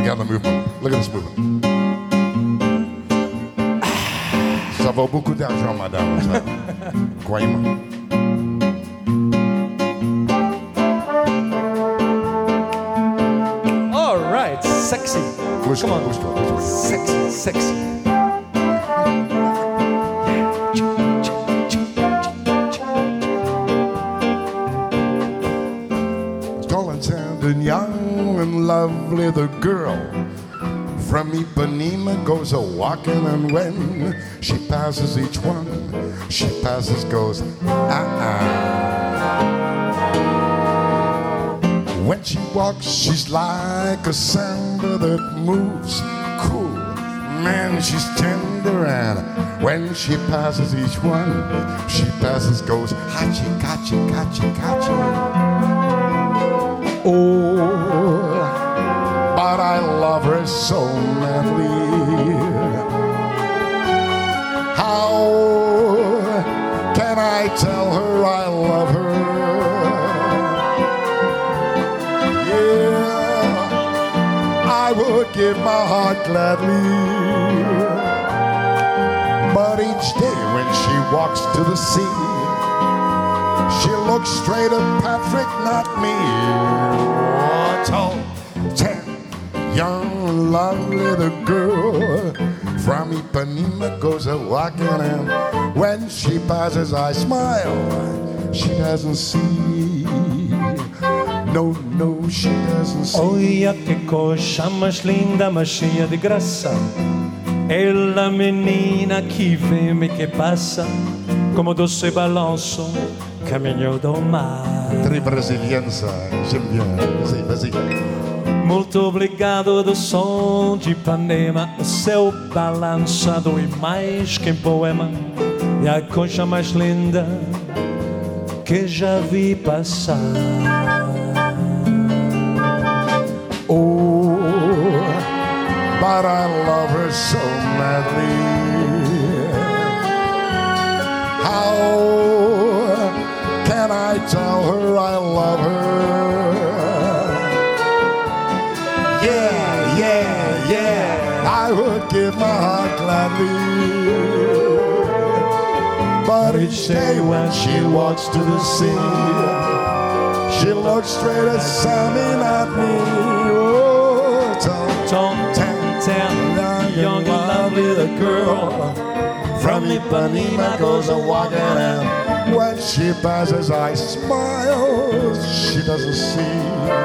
Regarde le mouvement. Look at this movement. Ça vaut beaucoup d'argent, madame. Ça. Croyez-moi. All right, sexy. Bouge-toi, bouge-toi, bouge-toi. Sexy, sexy. Tall and tender, young and lovely, the girl from Ipanema goes a-walking, and when she passes each one, she passes, goes, When she walks, she's like a samba that moves cool. Man, she's tender, and when she passes each one, she passes, goes, hachi, kachi, kachi, kachi. Oh, but I love her so madly. How can I tell her I love her? Yeah, I would give my heart gladly. But each day when she walks to the sea, she looks straight at Patrick, not me. Oh, tall, tan, young, lovely, the girl from Ipanema goes a-walking, and when she passes, I smile. She doesn't see. No, no, she doesn't see. Olha que coxa mais linda, mais cheia de graça. Ela menina que vem e que passa, como doce balanço, caminho do mar. Très brésilienne, ça. J'aime bien. Vas-y, vas-y. Muito obrigado do som de Ipanema, o seu balançado e mais que um poema. E a coisa mais linda que já vi passar. Oh, but I love her so madly. How can I tell her I love her? Yeah, yeah, yeah, I would give my heart gladly. But each day when she walks to the sea, she looks straight at Sammy, not me. Oh, Tom, young and lovely, the girl from Ipanema goes a-walking, and when she passes, I smile. She doesn't see.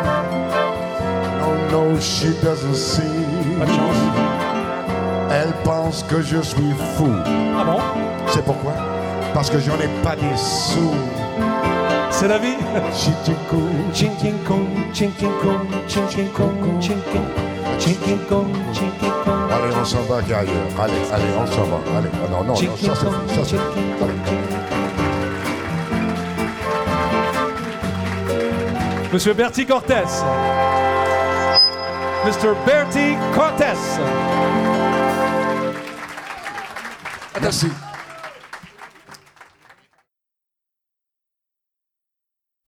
Oh no, she doesn't see. Pas de chance. Elle pense que je suis fou. Ah bon? C'est pourquoi? Parce que j'en ai pas des sous. C'est la vie. Chichikou, Chinkin kong, chinkin kong, chinkin kong, chinkin, chinkin kong, chinkin kong. allez, on s'en va ailleurs. Allez, allez, on s'en va. Allez, ah, non, non, non, ça c'est. Monsieur Bertie Cortés. Mr. Bertie Cortés. Merci.